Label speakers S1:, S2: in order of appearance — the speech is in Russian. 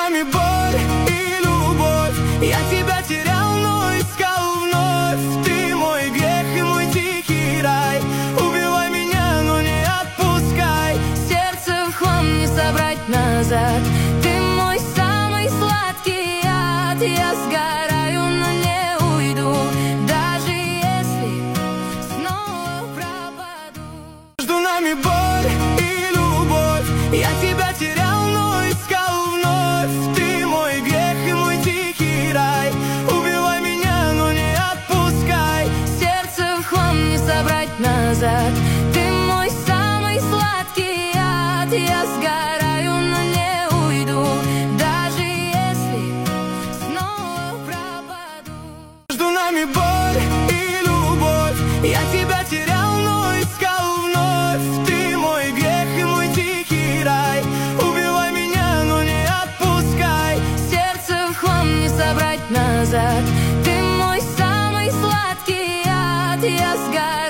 S1: нами боль и любовь. Я тебя терял, но искал вновь. Ты мой грех и мой тихий рай. Убивай меня, но не отпускай. Сердце в хлам не собрать назад. Ты мой самый сладкий яд. Я сгораю, но не уйду, даже если снова пропаду. Между нами боль и любовь. Я тебя терял, но искал вновь. Ты мой грех и мой тихий рай. Убивай меня, но не отпускай. Сердце в хлам не собрать назад. Ты мой самый сладкий яд. Я сгораю, но не уйду, даже если снова пропаду. Между нами боль и любовь. Я тебя терял, но искал вновь. Ты мой грех и мой тихий рай. Убивай меня, но не отпускай. Сердце в хлам не собрать назад. Ты мой самый сладкий яд. Я сгораю.